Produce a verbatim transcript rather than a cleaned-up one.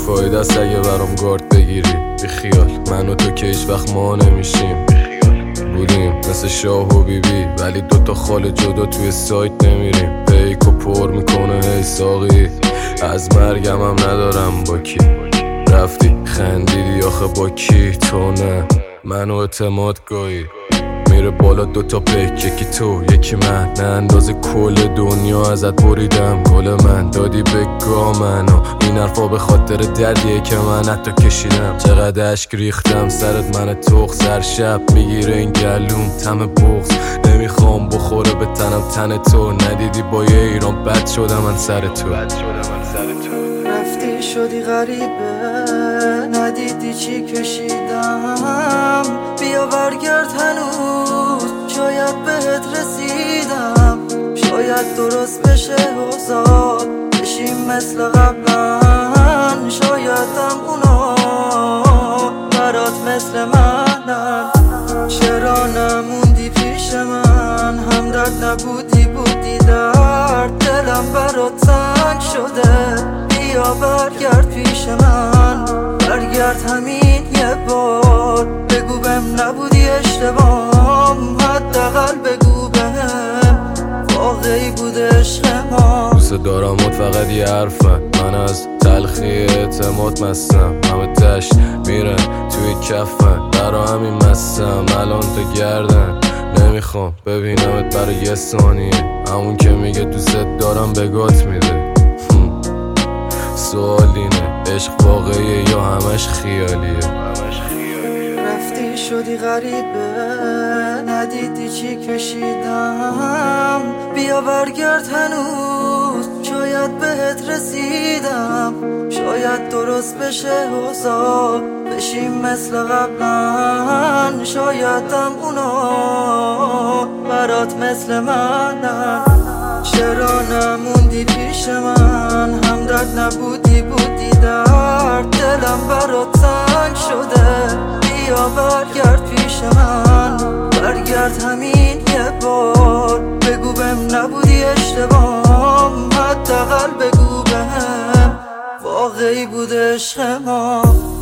بیفایده است اگه برام گارد بگیری. بی خیال من و تو که هیچ وقت ما نمیشیم. بودیم مثل شاه و بیبی بی، ولی دوتا خال جدا توی سایت نمیریم. پیکو پر میکنه هی ساقی، از مرگم هم ندارم با کی. رفتی خندیدی آخه با کی؟ تو نه منو اعتماد گاهی میره بالا. دوتا پیک یکی تو یکی من، نه اندازه کل دنیا ازت بریدم. گل من دادی به گا منو، این حرفا به خاطر دردیه که من حتی کشیدم. چقدر اشک ریختم سرت من توخ، سر شب میگیره این گلوم تم بغض. نمیخوام بخوره به تنم تن تو، ندیدی با یه ایران بد شدم من سر تو. رفتی شدی غریبه ندیدی چی کشیدم. بیا برگرد هنوز شاید بهت رسیدم. شاید درست بشه اوضاع بشیم مثل قبلا. شایدم اونا برات مثل منن. چرا نموندی پیش من؟ همدرد نبودی بودی درد. دلم برات تنگ شده بیا برگرد پیش من. برگرد همین یه بار، بگو بهم نبودی اشتباهم. حداقل بگو بهم واقعی بود عشق ما. دوست دارمت فقط یه حرفه، من از تلخی اعتماد مستم. همه تش میره توی کفن، برا همین مستم الان تو گردن. نمیخوام ببینمت برای یه ثانیه، همون که میگه دوست دارم بگات میده. سوال اینه عشق واقعیه یا همش خیالیه؟ رفتی شدی غریبه ندیدی چی کشیدم. بیا برگرد هنوز شاید بهت رسیدم. شاید درست بشه اوضاع بشیم مثل قبلا. شایدم اونا برات مثل منن. چرا نموندی پیش من؟ همدرد نبودی بودی درد. دلم برات تنگ شده بیا برگرد پیش من. برگرد همین یه بار، بگو بهم نبودی اشتباهم. حداقل بگو بهم واقعی بود عشق ما.